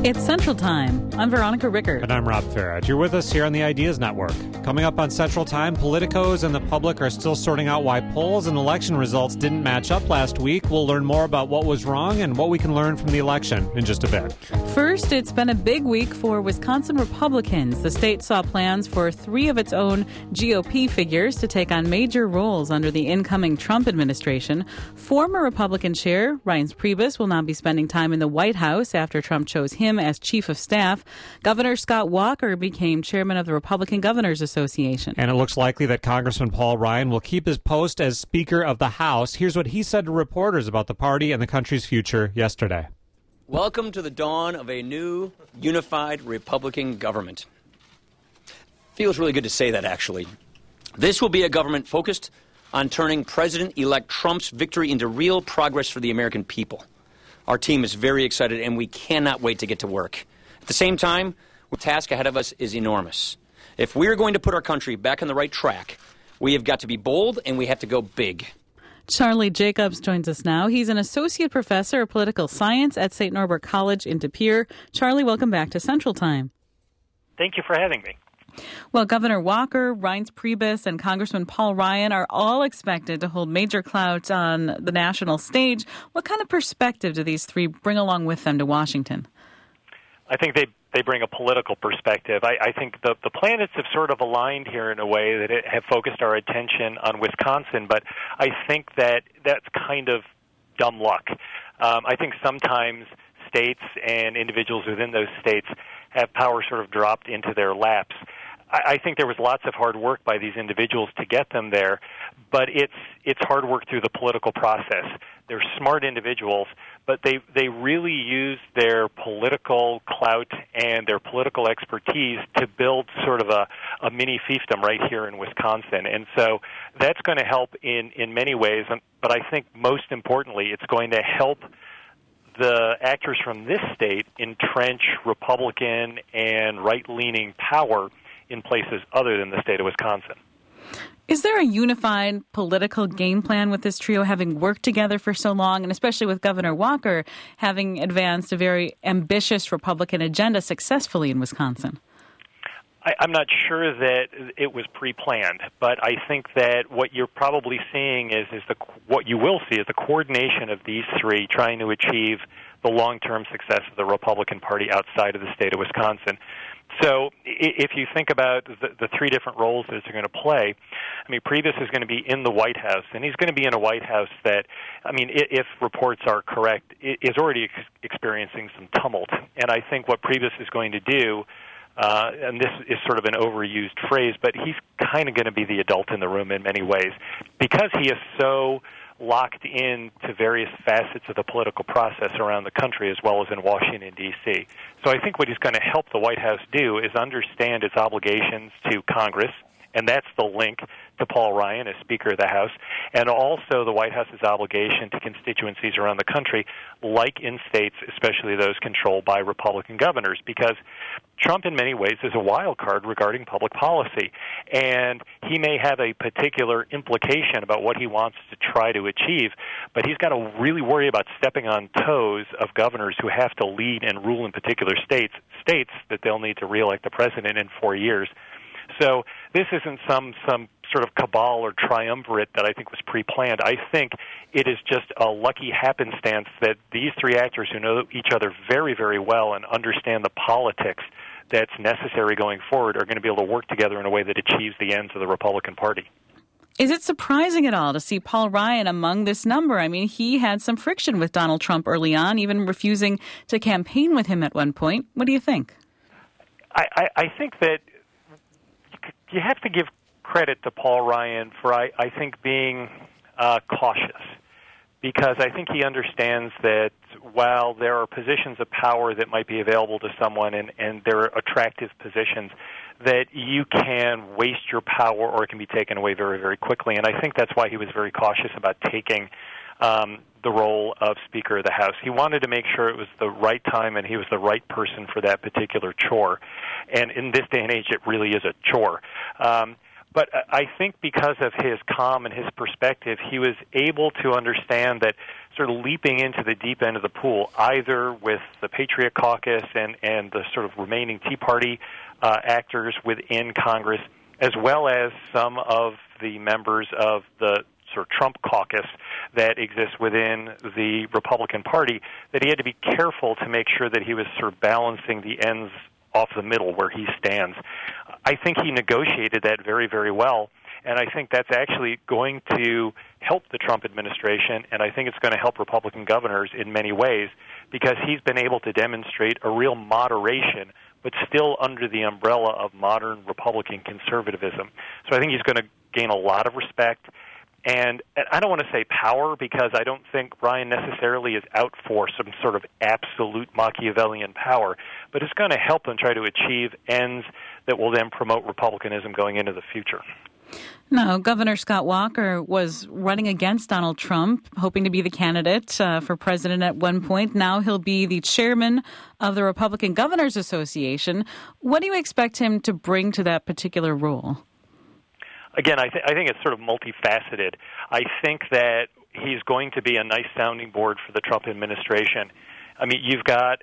It's Central Time. I'm Veronica Rickert. And I'm Rob Farad. You're with us here on the Ideas Network. Coming up on Central Time, politicos and the public are still sorting out why polls and election results didn't match up last week. We'll learn more about what was wrong and what we can learn from the election in just a bit. First, it's been a big week for Wisconsin Republicans. The state saw plans for 3 of its own GOP figures to take on major roles under the incoming Trump administration. Former Republican Chair Reince Priebus will now be spending time in the White House after Trump chose him as chief of staff. Governor Scott Walker became chairman of the Republican Governors Association. And it looks likely that Congressman Paul Ryan will keep his post as Speaker of the House. Here's what he said to reporters about the party and the country's future yesterday. Welcome to the dawn of a new, unified Republican government. Feels really good to say that, actually. This will be a government focused on turning President-elect Trump's victory into real progress for the American people. Our team is very excited, and we cannot wait to get to work. At the same time, the task ahead of us is enormous. If we are going to put our country back on the right track, we have got to be bold, and we have to go big. Charlie Jacobs joins us now. He's an associate professor of political science at St. Norbert College in De Pere. Charlie, welcome back to Central Time. Thank you for having me. Well, Governor Walker, Reince Priebus, and Congressman Paul Ryan are all expected to hold major clout on the national stage. What kind of perspective do these 3 bring along with them to Washington? I think they bring a political perspective. I think the planets have sort of aligned here in a way that have focused our attention on Wisconsin, but I think that's kind of dumb luck. I think sometimes states and individuals within those states have power sort of dropped into their laps. I think there was lots of hard work by these individuals to get them there, but it's hard work through the political process. They're smart individuals, but they really use their political clout and their political expertise to build sort of a mini fiefdom right here in Wisconsin. And so that's going to help in many ways, but I think most importantly, it's going to help the actors from this state entrench Republican and right-leaning power in places other than the state of Wisconsin. Is there a unified political game plan with this trio having worked together for so long, and especially with Governor Walker having advanced a very ambitious Republican agenda successfully in Wisconsin? I'm not sure that it was pre-planned, but I think that what you're probably seeing what you will see is the coordination of these 3 trying to achieve the long-term success of the Republican Party outside of the state of Wisconsin. So if you think about the 3 different roles that they're going to play, I mean, Priebus is going to be in the White House, and he's going to be in a White House that, I mean, if reports are correct, is already experiencing some tumult. And I think what Priebus is going to do, and this is sort of an overused phrase, but he's kind of going to be the adult in the room in many ways, because he is so locked in to various facets of the political process around the country as well as in Washington, D.C. So I think what he's going to help the White House do is understand its obligations to Congress, and that's the link to Paul Ryan as Speaker of the House, and also the White House's obligation to constituencies around the country, like in states, especially those controlled by Republican governors, because Trump in many ways is a wild card regarding public policy, and he may have a particular implication about what he wants to try to achieve, but he's got to really worry about stepping on toes of governors who have to lead and rule in particular states that they'll need to reelect the president in 4 years. So this isn't some sort of cabal or triumvirate that I think was pre-planned. I think it is just a lucky happenstance that these 3 actors who know each other very, very well and understand the politics that's necessary going forward are going to be able to work together in a way that achieves the ends of the Republican Party. Is it surprising at all to see Paul Ryan among this number? I mean, he had some friction with Donald Trump early on, even refusing to campaign with him at one point. What do you think? I think that you have to give credit to Paul Ryan for, I think, being cautious, because I think he understands that while there are positions of power that might be available to someone and there are attractive positions, that you can waste your power or it can be taken away very, very quickly. And I think that's why he was very cautious about taking the role of Speaker of the House. He wanted to make sure it was the right time and he was the right person for that particular chore. And in this day and age, it really is a chore. But I think because of his calm and his perspective, he was able to understand that sort of leaping into the deep end of the pool, either with the Patriot Caucus and the sort of remaining Tea Party actors within Congress, as well as some of the members of the sort of Trump caucus that exists within the Republican Party, that he had to be careful to make sure that he was sort of balancing the ends off the middle where he stands. I think he negotiated that very, very well, and I think that's actually going to help the Trump administration, and I think it's going to help Republican governors in many ways, because he's been able to demonstrate a real moderation, but still under the umbrella of modern Republican conservatism. So I think he's going to gain a lot of respect. And I don't want to say power, because I don't think Ryan necessarily is out for some sort of absolute Machiavellian power, but it's going to help him try to achieve ends that will then promote Republicanism going into the future. Now, Governor Scott Walker was running against Donald Trump, hoping to be the candidate for president at one point. Now he'll be the chairman of the Republican Governors Association. What do you expect him to bring to that particular role? Again, I think it's sort of multifaceted. I think that he's going to be a nice sounding board for the Trump administration. I mean, you've got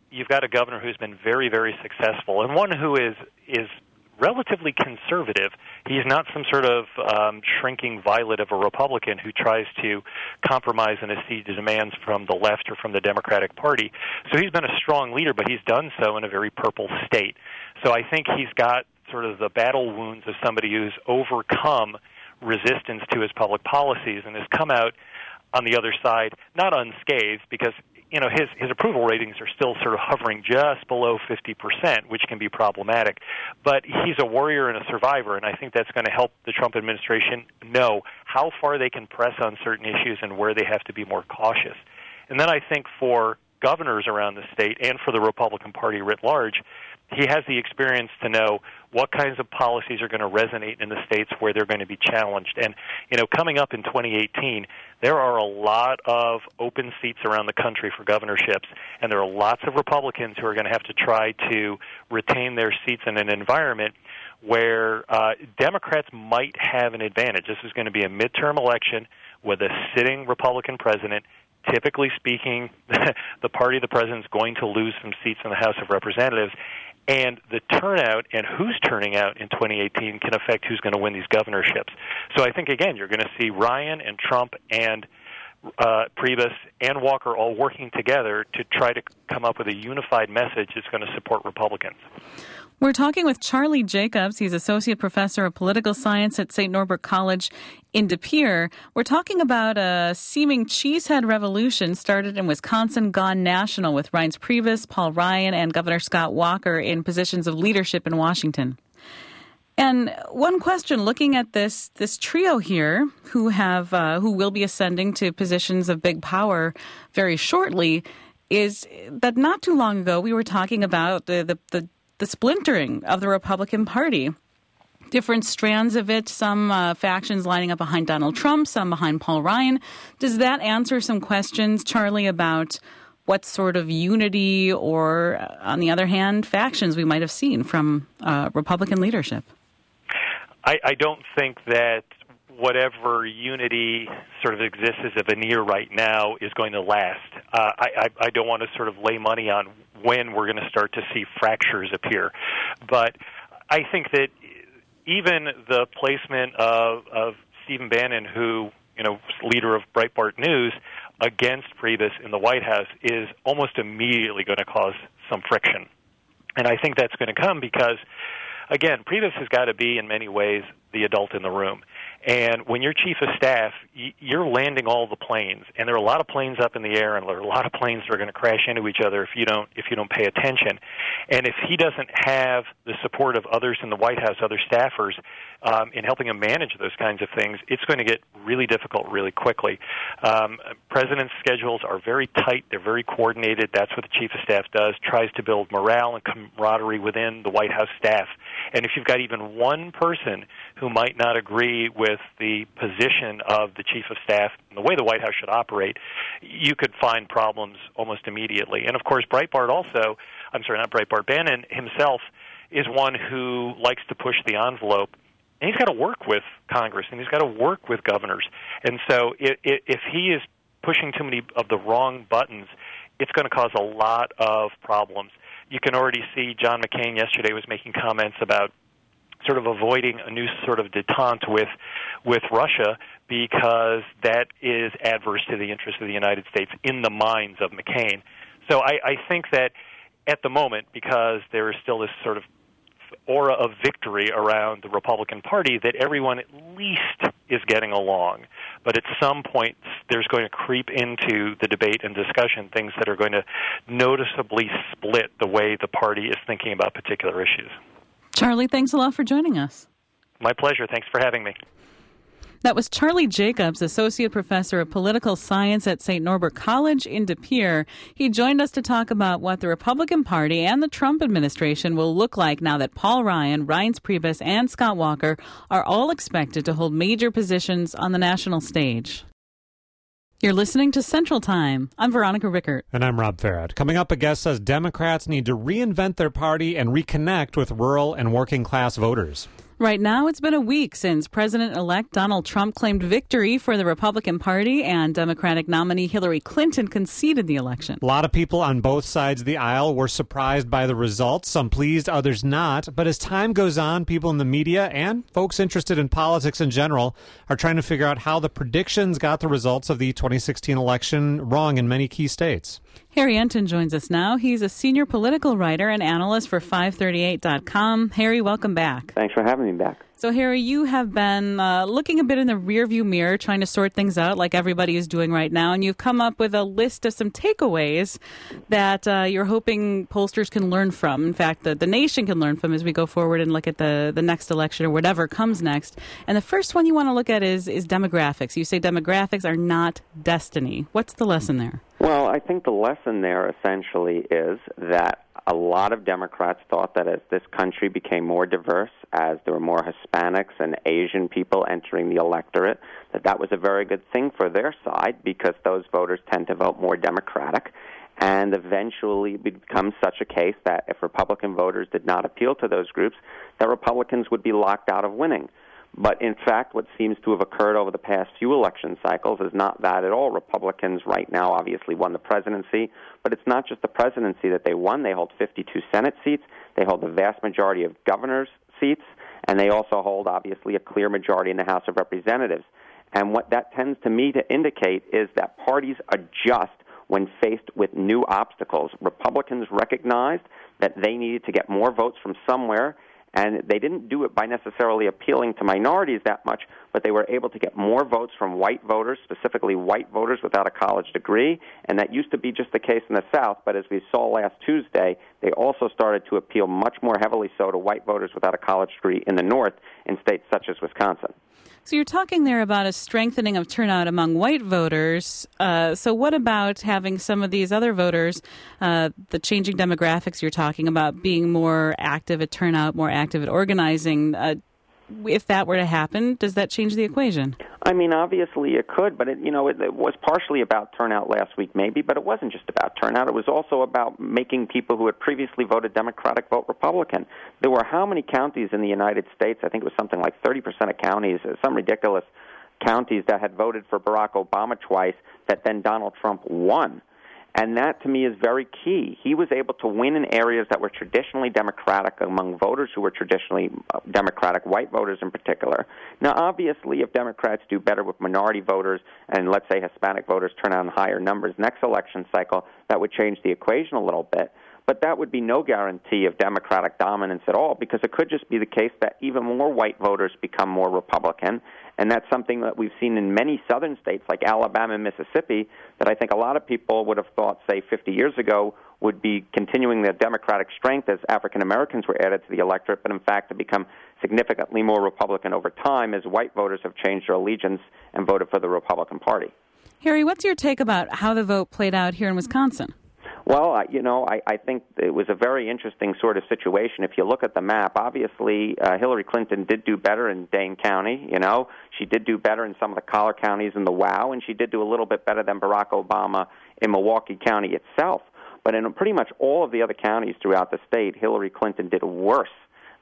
a governor who's been very, very successful, and one who is relatively conservative. He's not some sort of shrinking violet of a Republican who tries to compromise and accede to demands from the left or from the Democratic Party. So he's been a strong leader, but he's done so in a very purple state. So I think he's got sort of the battle wounds of somebody who's overcome resistance to his public policies and has come out on the other side not unscathed, because his approval ratings are still sort of hovering just below 50%, which can be problematic. But he's a warrior and a survivor, and I think that's going to help the Trump administration know how far they can press on certain issues and where they have to be more cautious. And then I think for governors around the state and for the Republican Party writ large, he has the experience to know what kinds of policies are going to resonate in the states where they're going to be challenged. And, coming up in 2018, there are a lot of open seats around the country for governorships, and there are lots of Republicans who are going to have to try to retain their seats in an environment where Democrats might have an advantage. This is going to be a midterm election with a sitting Republican president. Typically speaking, the party of the president is going to lose some seats in the House of Representatives, and the turnout and who's turning out in 2018 can affect who's going to win these governorships. So I think, again, you're going to see Ryan and Trump and Priebus and Walker all working together to try to come up with a unified message that's going to support Republicans. We're talking with Charlie Jacobs. He's Associate Professor of Political Science at St. Norbert College in De Pere. We're talking about a seeming cheesehead revolution started in Wisconsin, gone national, with Reince Priebus, Paul Ryan, and Governor Scott Walker in positions of leadership in Washington. And one question, looking at this trio here, who will be ascending to positions of big power very shortly, is that not too long ago we were talking about the splintering of the Republican Party. Different strands of it, some factions lining up behind Donald Trump, some behind Paul Ryan. Does that answer some questions, Charlie, about what sort of unity or, on the other hand, factions we might have seen from Republican leadership? I don't think that whatever unity sort of exists as a veneer right now is going to last. I don't want to sort of lay money on when we're going to start to see fractures appear. But I think that even the placement of Stephen Bannon, who, leader of Breitbart News, against Priebus in the White House is almost immediately going to cause some friction. And I think that's going to come because, again, Priebus has got to be, in many ways, the adult in the room. And when you're chief of staff, you're landing all the planes, and there are a lot of planes up in the air, and there are a lot of planes that are going to crash into each other if you don't pay attention. And if he doesn't have the support of others in the White House, other staffers, in helping him manage those kinds of things, it's going to get really difficult really quickly. President's schedules are very tight; they're very coordinated. That's what the chief of staff does: tries to build morale and camaraderie within the White House staff. And if you've got even one person who might not agree with the position of the chief of staff and the way the White House should operate, you could find problems almost immediately. And, of course, Bannon himself is one who likes to push the envelope And he's got to work with Congress, and he's got to work with governors. And so if he is pushing too many of the wrong buttons, it's going to cause a lot of problems. You can already see John McCain yesterday was making comments about sort of avoiding a new sort of detente with Russia because that is adverse to the interests of the United States in the minds of McCain. So I think that at the moment, because there is still this sort of aura of victory around the Republican Party, that everyone at least is getting along. But at some point, there's going to creep into the debate and discussion things that are going to noticeably split the way the party is thinking about particular issues. Charlie, thanks a lot for joining us. My pleasure. Thanks for having me. That was Charlie Jacobs, Associate Professor of Political Science at St. Norbert College in De Pere. He joined us to talk about what the Republican Party and the Trump administration will look like now that Paul Ryan, Reince Priebus, and Scott Walker are all expected to hold major positions on the national stage. You're listening to Central Time. I'm Veronica Rickert. And I'm Rob Farad. Coming up, a guest says Democrats need to reinvent their party and reconnect with rural and working class voters. Right now, it's been a week since President-elect Donald Trump claimed victory for the Republican Party and Democratic nominee Hillary Clinton conceded the election. A lot of people on both sides of the aisle were surprised by the results, some pleased, others not. But as time goes on, people in the media and folks interested in politics in general are trying to figure out how the predictions got the results of the 2016 election wrong in many key states. Harry Enton joins us now. He's a senior political writer and analyst for 538.com. Harry, welcome back. Thanks for having me back. So, Harry, you have been looking a bit in the rearview mirror, trying to sort things out like everybody is doing right now, and you've come up with a list of some takeaways that you're hoping pollsters can learn from. In fact, the nation can learn from as we go forward and look at the next election or whatever comes next. And the first one you want to look at is demographics. You say demographics are not destiny. What's the lesson there? Well, I think the lesson there essentially is that a lot of Democrats thought that as this country became more diverse, as there were more Hispanics and Asian people entering the electorate, that was a very good thing for their side because those voters tend to vote more Democratic. And eventually it would become such a case that if Republican voters did not appeal to those groups, that Republicans would be locked out of winning. But in fact, what seems to have occurred over the past few election cycles is not that at all. Republicans right now obviously won the presidency, but it's not just the presidency that they won. They hold 52 Senate seats. They hold the vast majority of governor's seats, and they also hold, obviously, a clear majority in the House of Representatives. And what that tends to me to indicate is that parties adjust when faced with new obstacles. Republicans recognized that they needed to get more votes from somewhere, and they didn't do it by necessarily appealing to minorities that much, but they were able to get more votes from white voters, specifically white voters without a college degree. And that used to be just the case in the South, but as we saw last Tuesday, they also started to appeal much more heavily so to white voters without a college degree in the North in states such as Wisconsin. So you're talking there about a strengthening of turnout among white voters. So what about having some of these other voters, the changing demographics you're talking about, being more active at turnout, more active at organizing? If that were to happen, does that change the equation? I mean, obviously it could, but it was partially about turnout last week maybe, but it wasn't just about turnout. It was also about making people who had previously voted Democratic vote Republican. There were how many counties in the United States? I think it was something like 30% of counties, some ridiculous counties that had voted for Barack Obama twice that then Donald Trump won. And that, to me, is very key. He was able to win in areas that were traditionally Democratic among voters who were traditionally Democratic, white voters in particular. Now, obviously, if Democrats do better with minority voters and, let's say, Hispanic voters turn out in higher numbers next election cycle, that would change the equation a little bit. But that would be no guarantee of Democratic dominance at all, because it could just be the case that even more white voters become more Republican, and that's something that we've seen in many southern states like Alabama and Mississippi that I think a lot of people would have thought, say, 50 years ago would be continuing their Democratic strength as African Americans were added to the electorate, but in fact have become significantly more Republican over time as white voters have changed their allegiance and voted for the Republican Party. Harry, what's your take about how the vote played out here in Wisconsin? Well, I think it was a very interesting sort of situation. If you look at the map, obviously Hillary Clinton did do better in Dane County. She did do better in some of the collar counties in the WOW, and she did do a little bit better than Barack Obama in Milwaukee County itself. But in pretty much all of the other counties throughout the state, Hillary Clinton did worse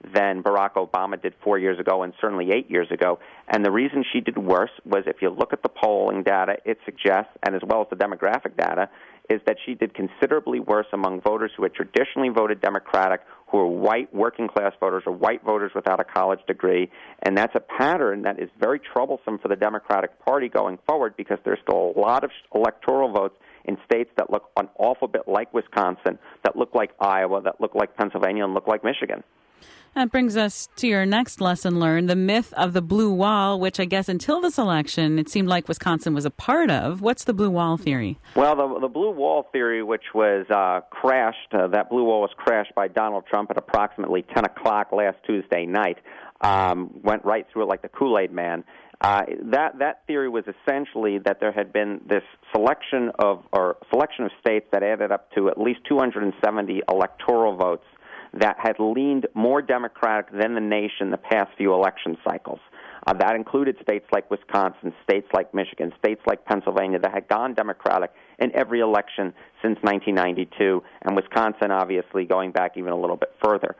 than Barack Obama did 4 years ago and certainly 8 years ago. And the reason she did worse was, if you look at the polling data, it suggests, and as well as the demographic data, is that she did considerably worse among voters who had traditionally voted Democratic, who are white working-class voters or white voters without a college degree. And that's a pattern that is very troublesome for the Democratic Party going forward, because there's still a lot of electoral votes in states that look an awful bit like Wisconsin, that look like Iowa, that look like Pennsylvania, and look like Michigan. That brings us to your next lesson learned, the myth of the blue wall, which I guess until this election it seemed like Wisconsin was a part of. What's the blue wall theory? Well, the blue wall theory, which was crashed, that blue wall was crashed by Donald Trump at approximately 10 o'clock last Tuesday night, went right through it like the Kool-Aid man. That theory was essentially that there had been this selection of states that added up to at least 270 electoral votes that had leaned more Democratic than the nation the past few election cycles. That included states like Wisconsin, states like Michigan, states like Pennsylvania that had gone Democratic in every election since 1992, and Wisconsin obviously going back even a little bit further.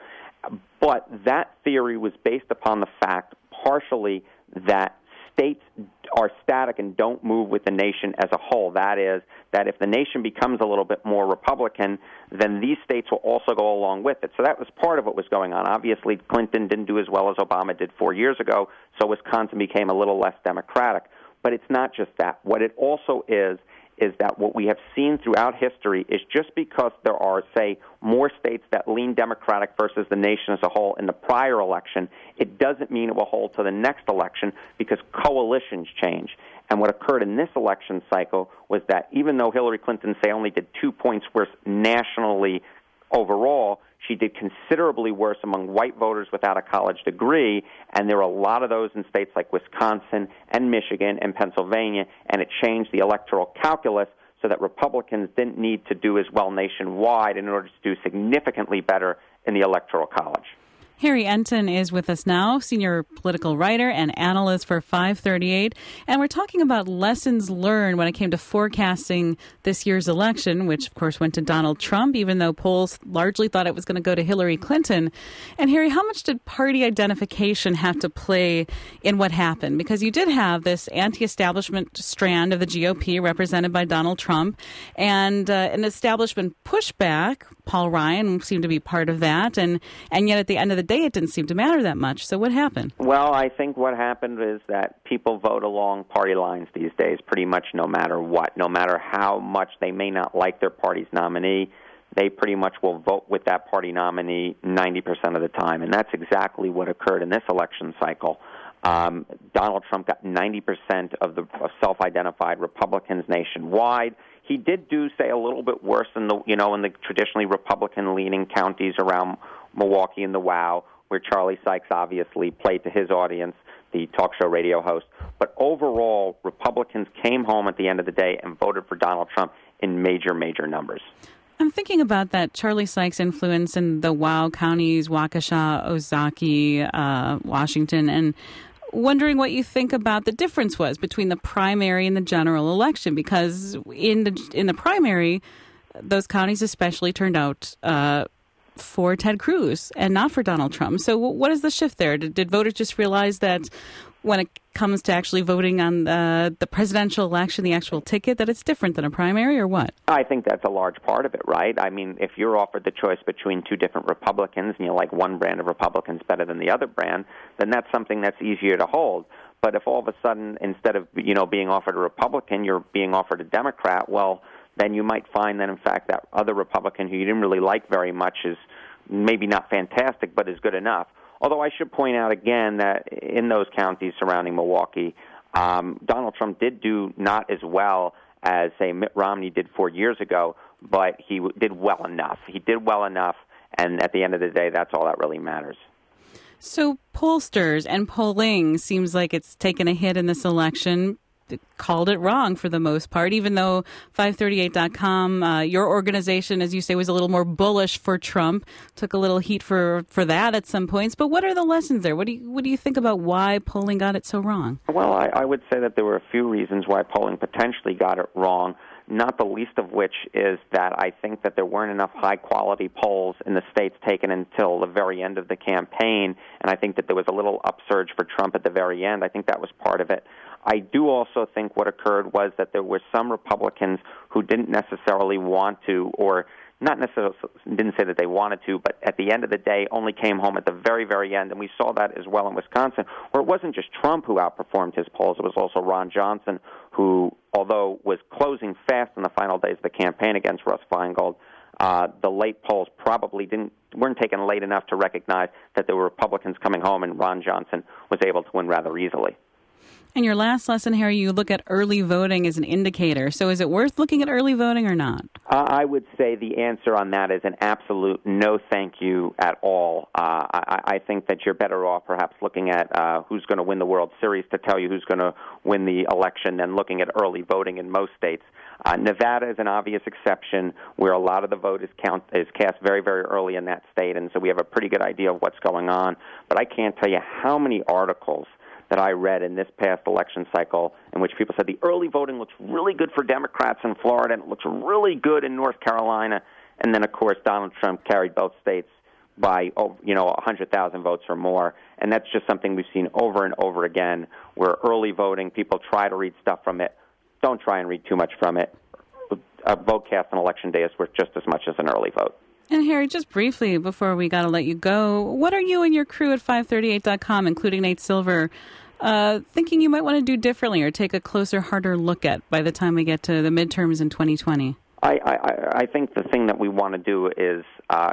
But that theory was based upon the fact, partially, that states are static and don't move with the nation as a whole. That is, that if the nation becomes a little bit more Republican, then these states will also go along with it. So that was part of what was going on. Obviously, Clinton didn't do as well as Obama did 4 years ago, so Wisconsin became a little less Democratic. But it's not just that. What it also is that what we have seen throughout history is, just because there are, say, more states that lean Democratic versus the nation as a whole in the prior election, it doesn't mean it will hold to the next election, because coalitions change. And what occurred in this election cycle was that even though Hillary Clinton, say, only did 2 points worse nationally overall, she did considerably worse among white voters without a college degree, and there were a lot of those in states like Wisconsin and Michigan and Pennsylvania, and it changed the electoral calculus so that Republicans didn't need to do as well nationwide in order to do significantly better in the Electoral College. Harry Enten is with us now, senior political writer and analyst for 538. And we're talking about lessons learned when it came to forecasting this year's election, which, of course, went to Donald Trump, even though polls largely thought it was going to go to Hillary Clinton. And, Harry, how much did party identification have to play in what happened? Because you did have this anti-establishment strand of the GOP represented by Donald Trump and an establishment pushback. Paul Ryan seemed to be part of that. And yet at the end of the day, it didn't seem to matter that much. So what happened? Well, I think what happened is that people vote along party lines these days, pretty much no matter what. No matter how much they may not like their party's nominee, they pretty much will vote with that party nominee 90% of the time. And that's exactly what occurred in this election cycle. Donald Trump got 90% of self-identified Republicans nationwide. He did do, say, a little bit worse in the traditionally Republican-leaning counties around Milwaukee and the WOW, where Charlie Sykes obviously played to his audience, the talk show radio host. But overall, Republicans came home at the end of the day and voted for Donald Trump in major, major numbers. I'm thinking about that Charlie Sykes influence in the WOW counties, Waukesha, Ozaukee, Washington, and wondering what you think about the difference was between the primary and the general election, because in the primary, those counties especially turned out for Ted Cruz and not for Donald Trump. So what is the shift there? Did voters just realize that when it comes to actually voting on the presidential election, the actual ticket, that it's different than a primary, or what? I think that's a large part of it, right? I mean, if you're offered the choice between two different Republicans and you like one brand of Republicans better than the other brand, then that's something that's easier to hold. But if all of a sudden, instead of being offered a Republican, you're being offered a Democrat, well, then you might find that, in fact, that other Republican who you didn't really like very much is maybe not fantastic, but is good enough. Although I should point out again that in those counties surrounding Milwaukee, Donald Trump did do not as well as, say, Mitt Romney did 4 years ago, but he did well enough. He did well enough, and at the end of the day, that's all that really matters. So pollsters and polling seems like it's taken a hit in this election. Called it wrong for the most part, even though 538.com, your organization, as you say, was a little more bullish for Trump, took a little heat for that at some points. But what are the lessons there? What do you think about why polling got it so wrong? Well, I would say that there were a few reasons why polling potentially got it wrong. not the least of which is that I think that there weren't enough high-quality polls in the states taken until the very end of the campaign, and I think that there was a little upsurge for Trump at the very end. I think that was part of it. I do also think what occurred was that there were some Republicans who didn't necessarily want to, or not necessarily didn't say that they wanted to, but at the end of the day only came home at the very, very end. And we saw that as well in Wisconsin, where it wasn't just Trump who outperformed his polls. It was also Ron Johnson, who, although was closing fast in the final days of the campaign against Russ Feingold, the late polls probably weren't taken late enough to recognize that there were Republicans coming home, and Ron Johnson was able to win rather easily. In your last lesson, Harry, you look at early voting as an indicator. So is it worth looking at early voting or not? I would say the answer on that is an absolute no thank you at all. I think that you're better off perhaps looking at who's going to win the World Series to tell you who's going to win the election than looking at early voting in most states. Nevada is an obvious exception where a lot of the vote is cast very, very early in that state, and so we have a pretty good idea of what's going on. But I can't tell you how many articles that I read in this past election cycle in which people said the early voting looks really good for Democrats in Florida and it looks really good in North Carolina. And then, of course, Donald Trump carried both states by 100,000 votes or more. And that's just something we've seen over and over again, where early voting, people try to read stuff from it. Don't try and read too much from it. A vote cast on Election Day is worth just as much as an early vote. And Harry, just briefly before we got to let you go, what are you and your crew at 538.com, including Nate Silver, thinking you might want to do differently or take a closer, harder look at by the time we get to the midterms in 2020? I think the thing that we want to do is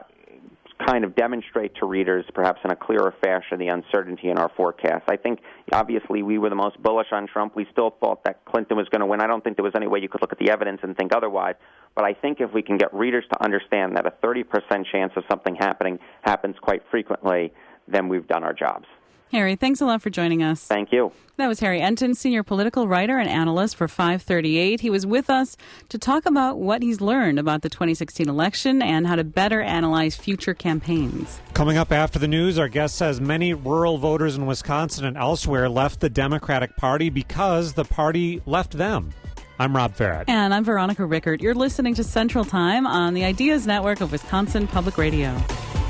kind of demonstrate to readers, perhaps in a clearer fashion, the uncertainty in our forecast. I think, obviously, we were the most bullish on Trump. We still thought that Clinton was going to win. I don't think there was any way you could look at the evidence and think otherwise. But I think if we can get readers to understand that a 30% chance of something happening happens quite frequently, then we've done our jobs. Harry, thanks a lot for joining us. Thank you. That was Harry Enton, senior political writer and analyst for 538. He was with us to talk about what he's learned about the 2016 election and how to better analyze future campaigns. Coming up after the news, our guest says many rural voters in Wisconsin and elsewhere left the Democratic Party because the party left them. I'm Rob Farrett. And I'm Veronica Rickert. You're listening to Central Time on the Ideas Network of Wisconsin Public Radio.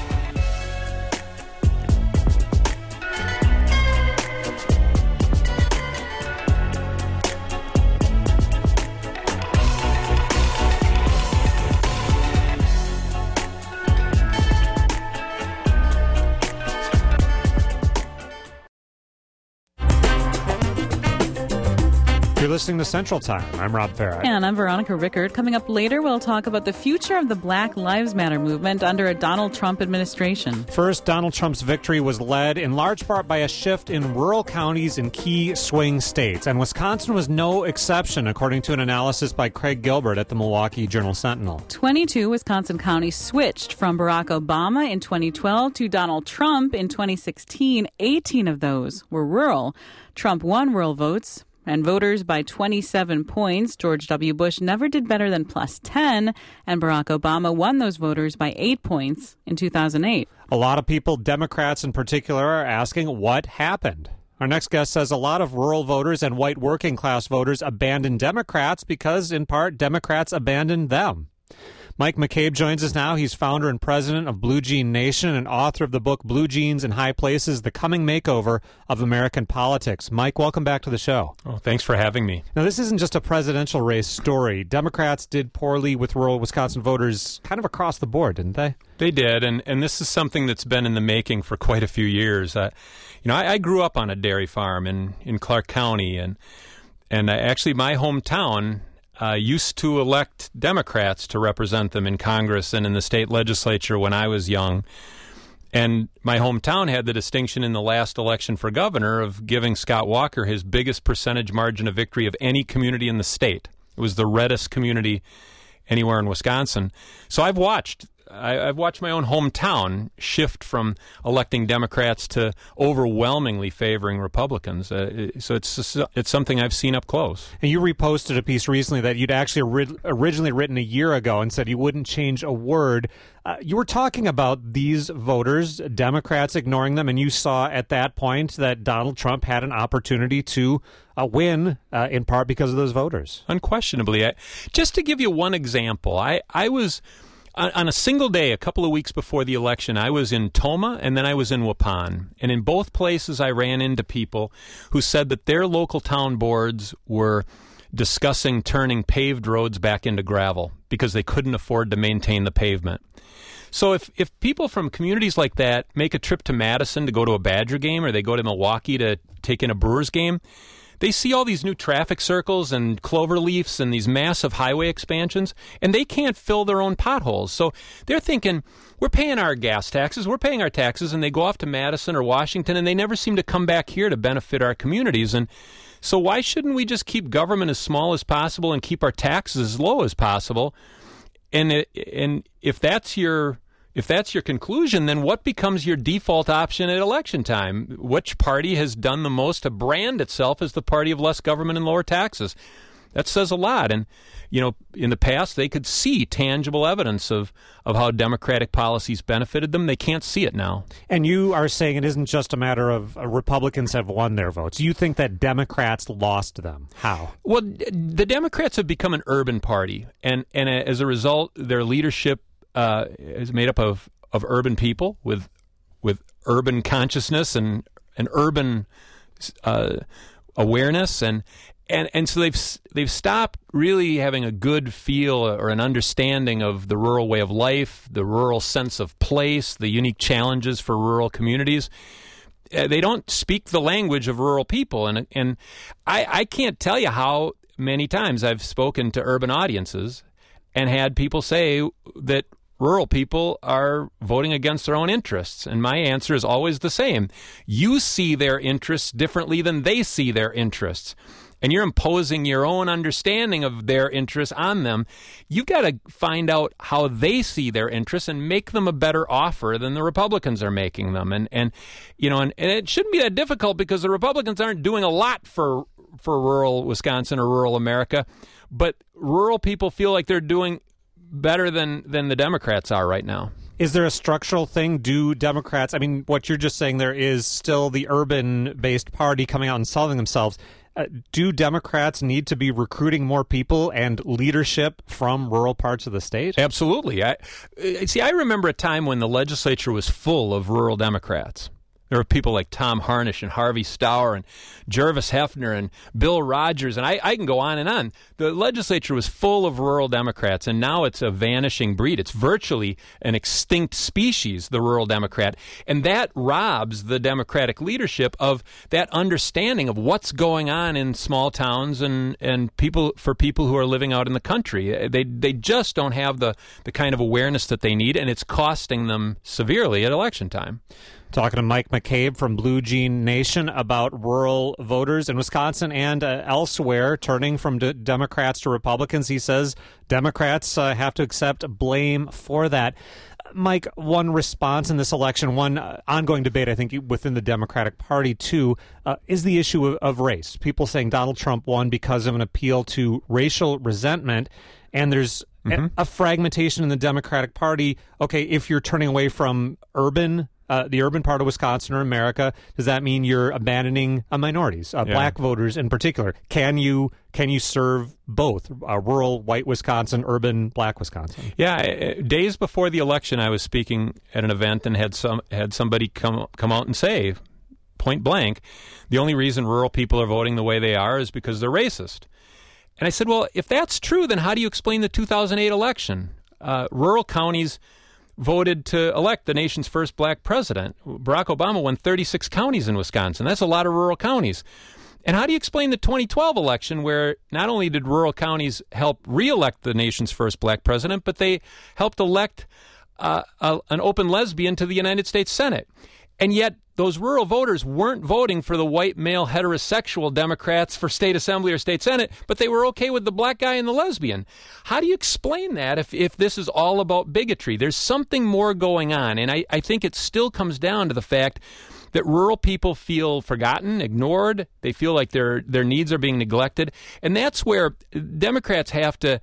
You're listening to Central Time. I'm Rob Farrett. And I'm Veronica Rickert. Coming up later, we'll talk about the future of the Black Lives Matter movement under a Donald Trump administration. First, Donald Trump's victory was led in large part by a shift in rural counties in key swing states. And Wisconsin was no exception, according to an analysis by Craig Gilbert at the Milwaukee Journal-Sentinel. 22 Wisconsin counties switched from Barack Obama in 2012 to Donald Trump in 2016. 18 of those were rural. Trump won rural votes and voters by 27 points. George W. Bush never did better than plus 10, and Barack Obama won those voters by 8 points in 2008. A lot of people, Democrats in particular, are asking what happened. Our next guest says a lot of rural voters and white working class voters abandoned Democrats because, in part, Democrats abandoned them. Mike McCabe joins us now. He's founder and president of Blue Jean Nation and author of the book Blue Jeans in High Places, The Coming Makeover of American Politics. Mike, welcome back to the show. Oh, thanks for having me. Now, this isn't just a presidential race story. Democrats did poorly with rural Wisconsin voters kind of across the board, didn't they? They did, and this is something that's been in the making for quite a few years. I grew up on a dairy farm in Clark County, and actually my hometown used to elect Democrats to represent them in Congress and in the state legislature when I was young. And my hometown had the distinction in the last election for governor of giving Scott Walker his biggest percentage margin of victory of any community in the state. It was the reddest community anywhere in Wisconsin. So I've watched I've watched my own hometown shift from electing Democrats to overwhelmingly favoring Republicans. So it's something I've seen up close. And you reposted a piece recently that you'd actually originally written a year ago and said you wouldn't change a word. You were talking about these voters, Democrats ignoring them, and you saw at that point that Donald Trump had an opportunity to win in part because of those voters. Unquestionably. Just to give you one example, I was on a single day a couple of weeks before the election. I was in Tomah and then I was in Waupun. And in both places I ran into people who said that their local town boards were discussing turning paved roads back into gravel because they couldn't afford to maintain the pavement. So if people from communities like that make a trip to Madison to go to a Badger game, or they go to Milwaukee to take in a Brewers game, they see all these new traffic circles and clover leafs and these massive highway expansions, and they can't fill their own potholes. So they're thinking, we're paying our gas taxes, we're paying our taxes, and they go off to Madison or Washington, and they never seem to come back here to benefit our communities. And so why shouldn't we just keep government as small as possible and keep our taxes as low as possible? And if that's your conclusion, then what becomes your default option at election time? Which party has done the most to brand itself as the party of less government and lower taxes? That says a lot. And, in the past, they could see tangible evidence of how Democratic policies benefited them. They can't see it now. And you are saying it isn't just a matter of Republicans have won their votes. You think that Democrats lost them. How? Well, the Democrats have become an urban party. And as a result, their leadership is made up of urban people with urban consciousness and urban awareness, and so they've stopped really having a good feel or an understanding of the rural way of life, the rural sense of place, the unique challenges for rural communities. They don't speak the language of rural people, and I can't tell you how many times I've spoken to urban audiences and had people say that rural people are voting against their own interests. And my answer is always the same. You see their interests differently than they see their interests. And you're imposing your own understanding of their interests on them. You've got to find out how they see their interests and make them a better offer than the Republicans are making them. And it shouldn't be that difficult because the Republicans aren't doing a lot for rural Wisconsin or rural America. But rural people feel like they're doing better than the Democrats are right now. Is there a structural thing? Do Democrats, what you're just saying, there is still the urban-based party coming out and selling themselves. Do Democrats need to be recruiting more people and leadership from rural parts of the state? Absolutely. I remember a time when the legislature was full of rural Democrats. There were people like Tom Harnish and Harvey Stour and Jervis Hefner and Bill Rogers, and I can go on and on. The legislature was full of rural Democrats, and now it's a vanishing breed. It's virtually an extinct species, the rural Democrat, and that robs the Democratic leadership of that understanding of what's going on in small towns and people who are living out in the country. They just don't have the kind of awareness that they need, and it's costing them severely at election time. Talking to Mike McCabe from Blue Jean Nation about rural voters in Wisconsin and elsewhere turning from Democrats to Republicans. He says Democrats have to accept blame for that. Mike, one response in this election, one ongoing debate, I think, within the Democratic Party, too, is the issue of race. People saying Donald Trump won because of an appeal to racial resentment, and there's a fragmentation in the Democratic Party. Okay, if you're turning away from the urban part of Wisconsin or America, does that mean you're abandoning minorities, black voters in particular? Can you serve both rural white Wisconsin, urban black Wisconsin? Yeah, days before the election, I was speaking at an event and had somebody come out and say, point blank, the only reason rural people are voting the way they are is because they're racist. And I said, well, if that's true, then how do you explain the 2008 election? Rural counties voted to elect the nation's first black president. Barack Obama won 36 counties in Wisconsin. That's a lot of rural counties. And how do you explain the 2012 election where not only did rural counties help re-elect the nation's first black president, but they helped elect an open lesbian to the United States Senate? And yet those rural voters weren't voting for the white male heterosexual Democrats for state assembly or state senate, but they were okay with the black guy and the lesbian. How do you explain that if this is all about bigotry? There's something more going on, and I think it still comes down to the fact that rural people feel forgotten, ignored. They feel like their needs are being neglected. And that's where Democrats have to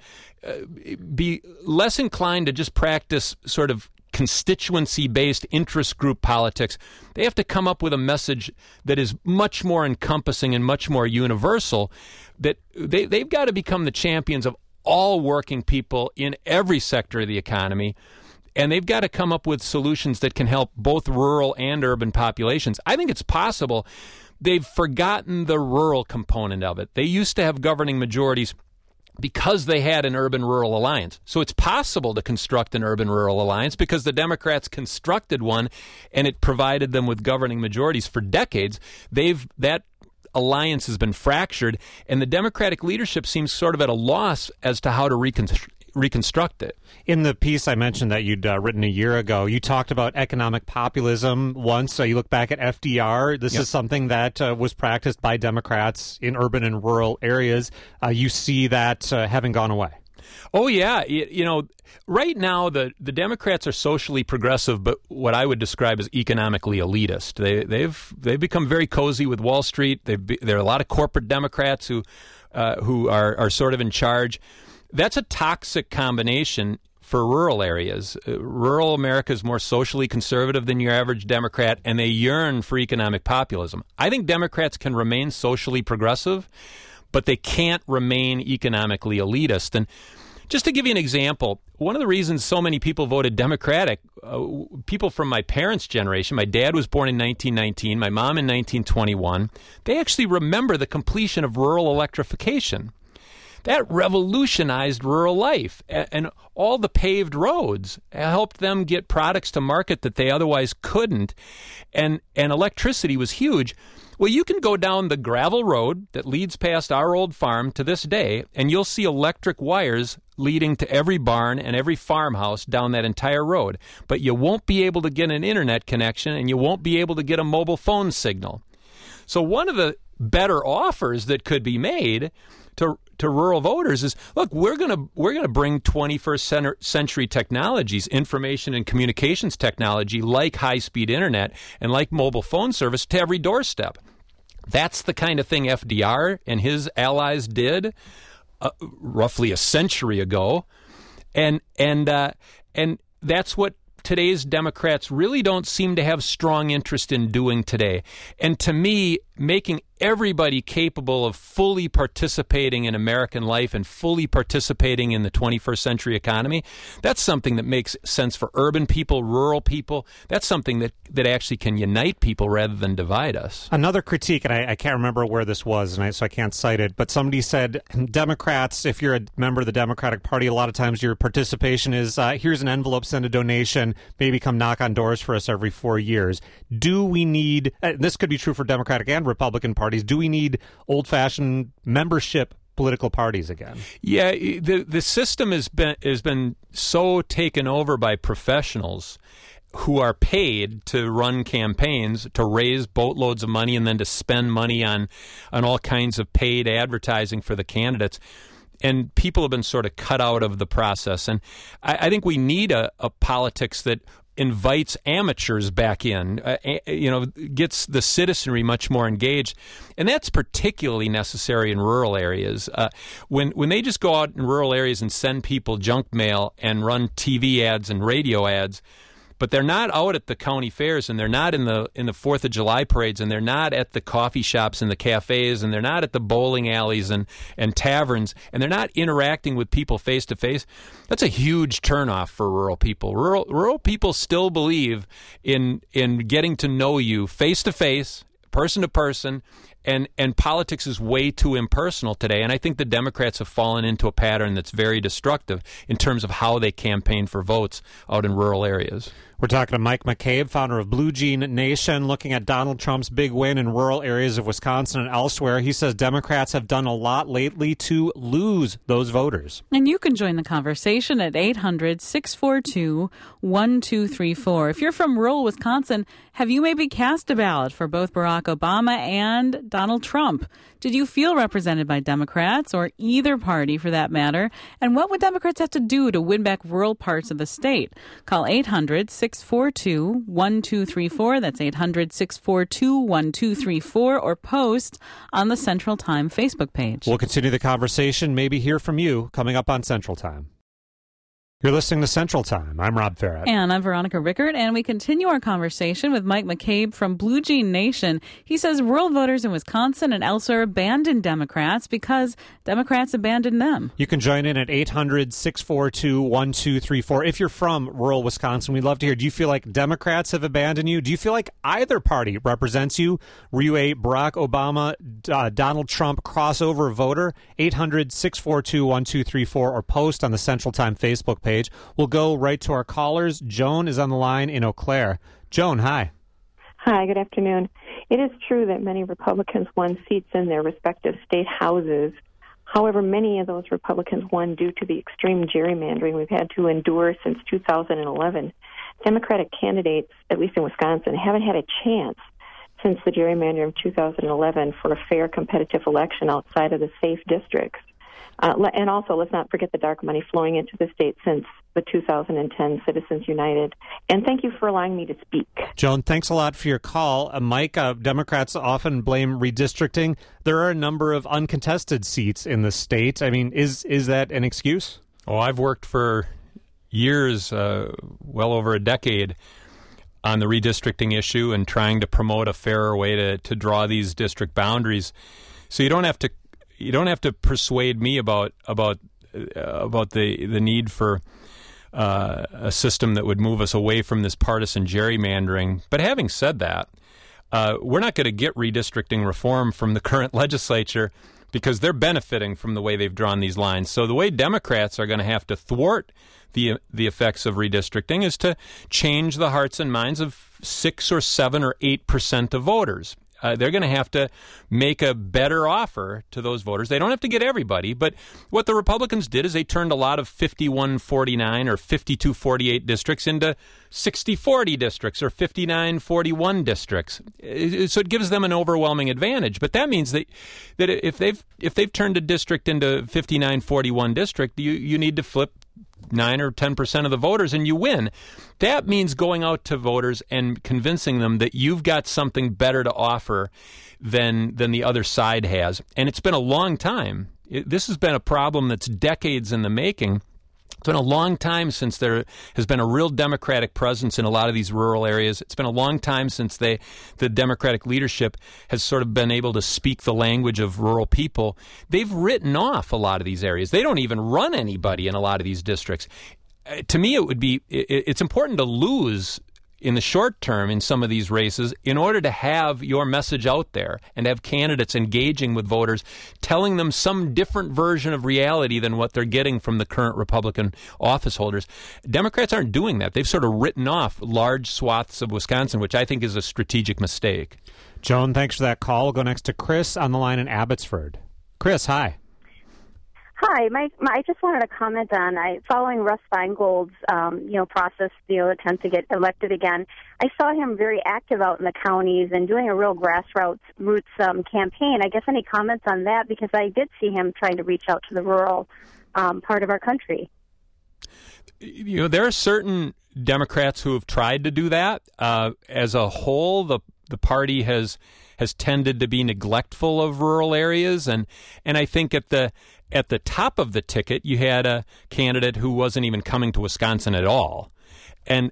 be less inclined to just practice sort of constituency-based interest group politics. They have to come up with a message that is much more encompassing and much more universal, that they've got to become the champions of all working people in every sector of the economy. And they've got to come up with solutions that can help both rural and urban populations. I think it's possible. They've forgotten the rural component of it. They used to have governing majorities because they had an urban-rural alliance. So it's possible to construct an urban-rural alliance because the Democrats constructed one and it provided them with governing majorities for decades. That alliance has been fractured, and the Democratic leadership seems sort of at a loss as to how to reconstruct it. In the piece I mentioned that you'd written a year ago, you talked about economic populism once. So you look back at FDR. This is something that was practiced by Democrats in urban and rural areas. You see that having gone away. Oh, yeah. Right now the Democrats are socially progressive, but what I would describe as economically elitist. They've become very cozy with Wall Street. There are a lot of corporate Democrats who are sort of in charge. That's a toxic combination for rural areas. Rural America is more socially conservative than your average Democrat, and they yearn for economic populism. I think Democrats can remain socially progressive, but they can't remain economically elitist. And just to give you an example, one of the reasons so many people voted Democratic, people from my parents' generation, my dad was born in 1919, my mom in 1921, they actually remember the completion of rural electrification. That revolutionized rural life, and all the paved roads helped them get products to market that they otherwise couldn't, and electricity was huge. Well, you can go down the gravel road that leads past our old farm to this day, and you'll see electric wires leading to every barn and every farmhouse down that entire road. But you won't be able to get an internet connection, and you won't be able to get a mobile phone signal. So one of the better offers that could be made to rural voters is, look, we're going to bring 21st century technologies, information and communications technology like high-speed internet and like mobile phone service to every doorstep. That's the kind of thing FDR and his allies did roughly a century ago, and that's what today's Democrats really don't seem to have strong interest in doing today. And to me, making everybody capable of fully participating in American life and fully participating in the 21st century economy, that's something that makes sense for urban people, rural people. That's something that actually can unite people rather than divide us. Another critique, and I can't remember where this was, so I can't cite it, but somebody said, Democrats, if you're a member of the Democratic Party, a lot of times your participation is, here's an envelope, send a donation, maybe come knock on doors for us every 4 years. Do we need, this could be true for Democratic and Republican parties, do we need old-fashioned membership political parties again? Yeah, the system has been so taken over by professionals who are paid to run campaigns, to raise boatloads of money, and then to spend money on all kinds of paid advertising for the candidates. And people have been sort of cut out of the process. And I think we need a politics that invites amateurs back in, gets the citizenry much more engaged. And that's particularly necessary in rural areas. When they just go out in rural areas and send people junk mail and run TV ads and radio ads, but they're not out at the county fairs, and they're not in the 4th of July parades, and they're not at the coffee shops and the cafes, and they're not at the bowling alleys and taverns, and they're not interacting with people face to face. That's a huge turnoff for rural people. Rural people still believe in getting to know you face to face, person to person, And politics is way too impersonal today, and I think the Democrats have fallen into a pattern that's very destructive in terms of how they campaign for votes out in rural areas. We're talking to Mike McCabe, founder of Blue Jean Nation, looking at Donald Trump's big win in rural areas of Wisconsin and elsewhere. He says Democrats have done a lot lately to lose those voters. And you can join the conversation at 800-642-1234. If you're from rural Wisconsin, have you maybe cast a ballot for both Barack Obama and Donald Trump? Did you feel represented by Democrats or either party for that matter? And what would Democrats have to do to win back rural parts of the state? Call 800-642-1234. That's 800-642-1234 or post on the Central Time Facebook page. We'll continue the conversation, maybe hear from you coming up on Central Time. You're listening to Central Time. I'm Rob Farrett. And I'm Veronica Rickert, and we continue our conversation with Mike McCabe from Blue Jean Nation. He says rural voters in Wisconsin and elsewhere abandoned Democrats because Democrats abandoned them. You can join in at 800-642-1234. If you're from rural Wisconsin, we'd love to hear. Do you feel like Democrats have abandoned you? Do you feel like either party represents you? Were you a Barack Obama, Donald Trump crossover voter? 800-642-1234 or post on the Central Time Facebook page. We'll go right to our callers. Joan is on the line in Eau Claire. Joan, hi. Hi, good afternoon. It is true that many Republicans won seats in their respective state houses. However, many of those Republicans won due to the extreme gerrymandering we've had to endure since 2011. Democratic candidates, at least in Wisconsin, haven't had a chance since the gerrymandering of 2011 for a fair, competitive election outside of the safe districts. And also, let's not forget the dark money flowing into the state since the 2010 Citizens United. And thank you for allowing me to speak. Joan, thanks a lot for your call. Mike, Democrats often blame redistricting. There are a number of uncontested seats in the state. I mean, is that an excuse? Oh, I've worked for years, well over a decade, on the redistricting issue and trying to promote a fairer way to draw these district boundaries. So you don't have to persuade me about the need for a system that would move us away from this partisan gerrymandering. But having said that, we're not going to get redistricting reform from the current legislature because they're benefiting from the way they've drawn these lines. So the way Democrats are going to have to thwart the effects of redistricting is to change the hearts and minds of 6 or 7 or 8% of voters. They're going to have to make a better offer to those voters. They don't have to get everybody, but what the Republicans did is they turned a lot of 51-49 or 52-48 districts into 60-40 districts or 59-41 districts. So it gives them an overwhelming advantage. But that means that if they've turned a district into 59-41 district, you need to flip 9 or 10% of the voters and you win. That means going out to voters and convincing them that you've got something better to offer than the other side has. And it's been a long time. This has been a problem that's decades in the making. It's been a long time since there has been a real Democratic presence in a lot of these rural areas. It's been a long time since the Democratic leadership has sort of been able to speak the language of rural people. They've written off a lot of these areas. They don't even run anybody in a lot of these districts. To me, it's important to lose in the short term in some of these races in order to have your message out there and have candidates engaging with voters, telling them some different version of reality than what they're getting from the current Republican office holders. Democrats aren't doing that. They've sort of written off large swaths of Wisconsin, which I think is a strategic mistake. Joan, thanks for that call. We'll go next to Chris on the line in Abbotsford. Chris, hi. Hi, I just wanted to comment on following Russ Feingold's process, attempt to get elected again. I saw him very active out in the counties and doing a real grassroots campaign. I guess any comments on that, because I did see him trying to reach out to the rural part of our country. There are certain Democrats who have tried to do that. As a whole, the party has tended to be neglectful of rural areas, and I think at the top of the ticket, you had a candidate who wasn't even coming to Wisconsin at all, and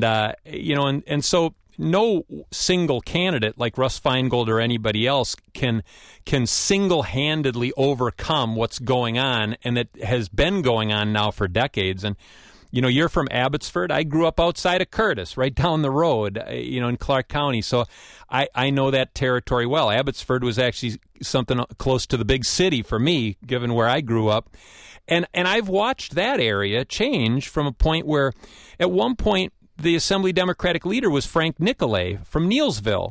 so no single candidate like Russ Feingold or anybody else can single-handedly overcome what's going on, and that has been going on now for decades. And you're from Abbotsford. I grew up outside of Curtis, right down the road, in Clark County. So I know that territory well. Abbotsford was actually something close to the big city for me, given where I grew up. And I've watched that area change from a point where at one point the Assembly Democratic leader was Frank Nicolay from Neelsville.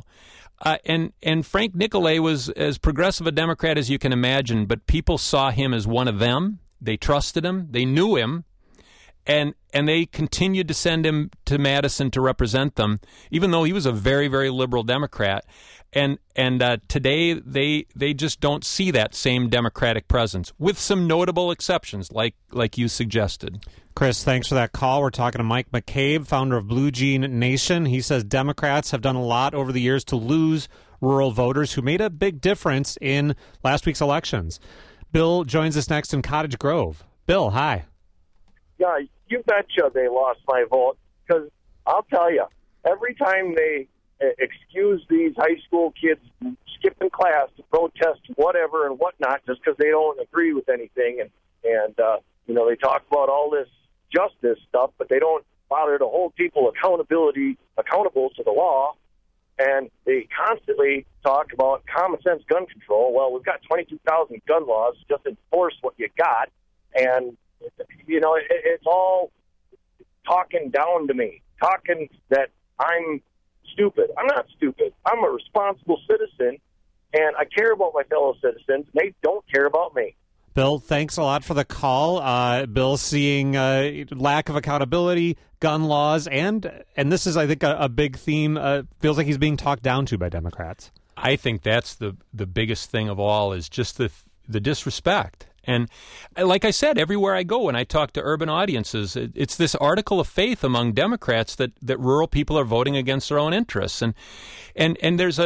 And Frank Nicolay was as progressive a Democrat as you can imagine, but people saw him as one of them. They trusted him. They knew him. And they continued to send him to Madison to represent them, even though he was a very, very liberal Democrat. And today they just don't see that same Democratic presence, with some notable exceptions, like you suggested. Chris, thanks for that call. We're talking to Mike McCabe, founder of Blue Jean Nation. He says Democrats have done a lot over the years to lose rural voters who made a big difference in last week's elections. Bill joins us next in Cottage Grove. Bill, hi. Yeah, you betcha they lost my vote, because I'll tell you, every time they excuse these high school kids skipping class to protest whatever and whatnot just because they don't agree with anything, and they talk about all this justice stuff, but they don't bother to hold people accountable to the law, and they constantly talk about common sense gun control. Well, we've got 22,000 gun laws. Just enforce what you got, and it's all talking down to me, talking that I'm stupid. I'm not stupid. I'm a responsible citizen, and I care about my fellow citizens, and they don't care about me. Bill, thanks a lot for the call. Bill seeing lack of accountability, gun laws, and this is, I think, a big theme. Feels like he's being talked down to by Democrats. I think that's the biggest thing of all, is just the disrespect. And like I said, everywhere I go when I talk to urban audiences, it's this article of faith among Democrats that rural people are voting against their own interests. And there's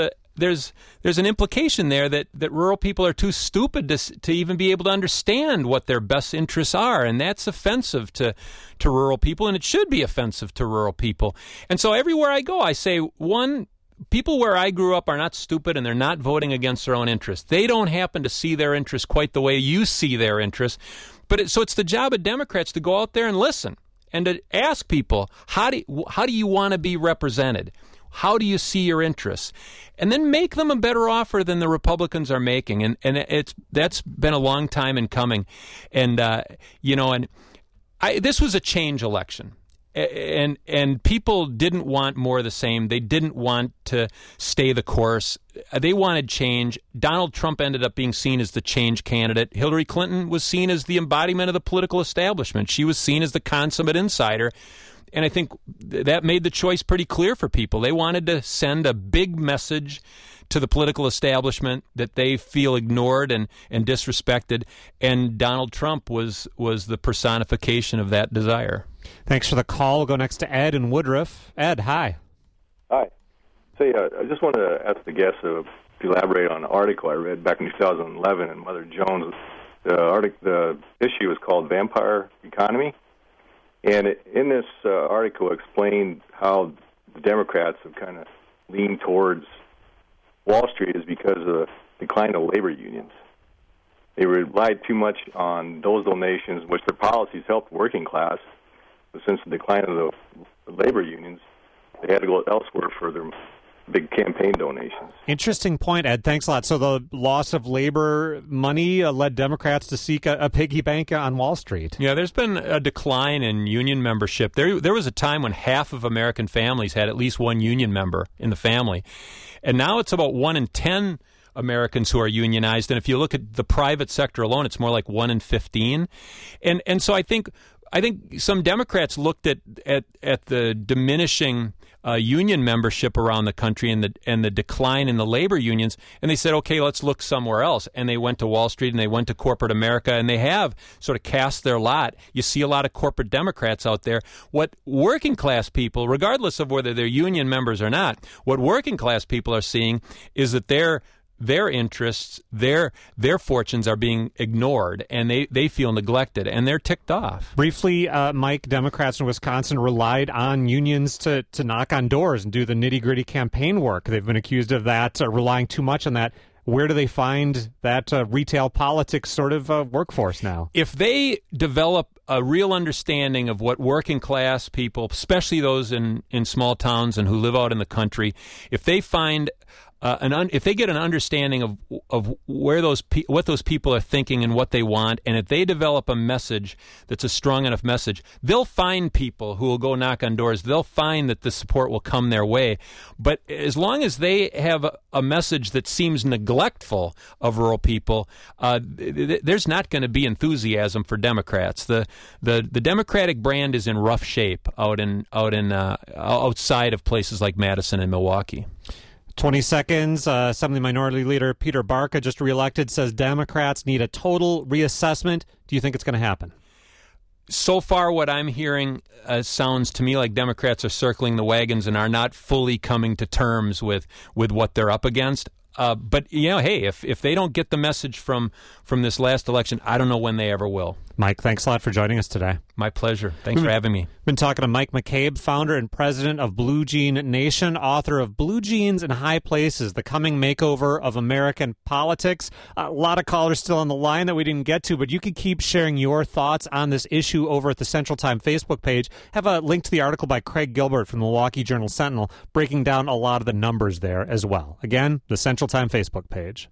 an implication there that rural people are too stupid to even be able to understand what their best interests are. And that's offensive to rural people, and it should be offensive to rural people. And so everywhere I go, I say, people where I grew up are not stupid, and they're not voting against their own interests. They don't happen to see their interests quite the way you see their interests. So it's the job of Democrats to go out there and listen and to ask people, how do you want to be represented? How do you see your interests? And then make them a better offer than the Republicans are making. And that's been a long time in coming. And this was a change election. And people didn't want more of the same. They didn't want to stay the course. They wanted change. Donald Trump ended up being seen as the change candidate. Hillary Clinton was seen as the embodiment of the political establishment. She was seen as the consummate insider. And I think that made the choice pretty clear for people. They wanted to send a big message to the political establishment that they feel ignored and disrespected. And Donald Trump was the personification of that desire. Thanks for the call. We'll go next to Ed in Woodruff. Ed, hi. Hi. Say, I just wanted to ask the guest to elaborate on an article I read back in 2011 in Mother Jones. The issue is called Vampire Economy. And in this article explained how the Democrats have kind of leaned towards Wall Street is because of the decline of labor unions. They relied too much on those donations, which their policies helped working class. But since the decline of the labor unions, they had to go elsewhere for their big campaign donations. Interesting point, Ed. Thanks a lot. So the loss of labor money led Democrats to seek a piggy bank on Wall Street. Yeah, there's been a decline in union membership. There was a time when half of American families had at least one union member in the family. And now it's about 1 in 10 Americans who are unionized. And if you look at the private sector alone, it's more like 1 in 15. And so I think some Democrats looked at the diminishing union membership around the country and the decline in the labor unions, and they said, okay, let's look somewhere else. And they went to Wall Street and they went to corporate America, and they have sort of cast their lot. You see a lot of corporate Democrats out there. What working class people, regardless of whether they're union members or not, what working class people are seeing is that their interests, their fortunes are being ignored, and they feel neglected, and they're ticked off. Briefly, Mike, Democrats in Wisconsin relied on unions to knock on doors and do the nitty-gritty campaign work. They've been accused of that, relying too much on that. where do they find that retail politics sort of workforce now? If they develop a real understanding of what working class people, especially those in small towns and who live out in the country, if they find if they get an understanding of where what those people are thinking and what they want, and if they develop a message that's a strong enough message, they'll find people who will go knock on doors. They'll find that the support will come their way. But as long as they have a message that seems neglectful of rural people, there's not going to be enthusiasm for Democrats. The Democratic brand is in rough shape outside of places like Madison and Milwaukee. 20 seconds. Assembly Minority Leader Peter Barca, just reelected, says Democrats need a total reassessment. Do you think it's going to happen? So far, what I'm hearing sounds to me like Democrats are circling the wagons and are not fully coming to terms with what they're up against. But, hey, if they don't get the message from this last election, I don't know when they ever will. Mike, thanks a lot for joining us today. My pleasure. Thanks for having me. Been talking to Mike McCabe, founder and president of Blue Jean Nation, author of Blue Jeans in High Places, The Coming Makeover of American Politics. A lot of callers still on the line that we didn't get to, but you can keep sharing your thoughts on this issue over at the Central Time Facebook page. Have a link to the article by Craig Gilbert from the Milwaukee Journal-Sentinel, breaking down a lot of the numbers there as well. Again, the Central Time Facebook page.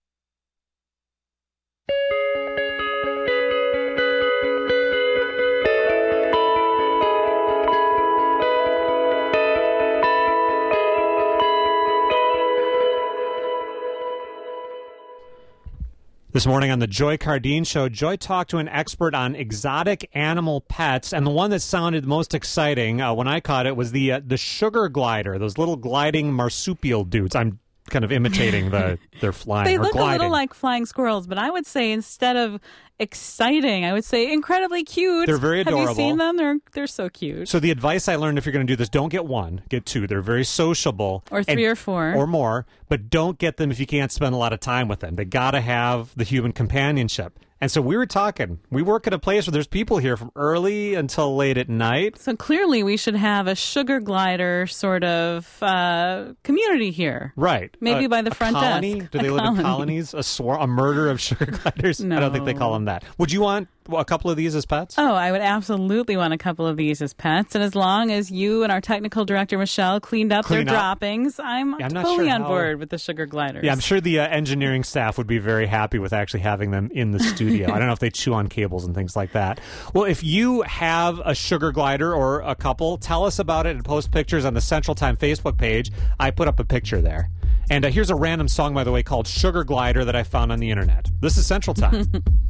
This morning on the Joy Cardine Show, Joy talked to an expert on exotic animal pets, and the one that sounded most exciting when I caught it was the sugar glider, those little gliding marsupial dudes. I'm kind of imitating their flying They or look gliding. a little like flying squirrels, but I would say instead of exciting, I would say incredibly cute. They're very adorable. Have you seen them? They're so cute. So the advice I learned, if you're going to do this, don't get one, get two. They're very sociable. Or three or four. Or more, but don't get them if you can't spend a lot of time with them. They got to have the human companionship. And so we were talking. We work at a place where there's people here from early until late at night. So clearly we should have a sugar glider sort of community here. Right. Maybe by the front colony? desk. Do they live in colonies? A murder of sugar gliders? No. I don't think they call them that. Would you want a couple of these as pets? Oh, I would absolutely want a couple of these as pets. And as long as you and our technical director, Michelle, cleaned up their droppings, I'm fully on board with the sugar gliders. Yeah, I'm sure the engineering staff would be very happy with actually having them in the studio. I don't know if they chew on cables and things like that. Well, if you have a sugar glider or a couple, tell us about it and post pictures on the Central Time Facebook page. I put up a picture there. And here's a random song, by the way, called Sugar Glider that I found on the internet. This is Central Time.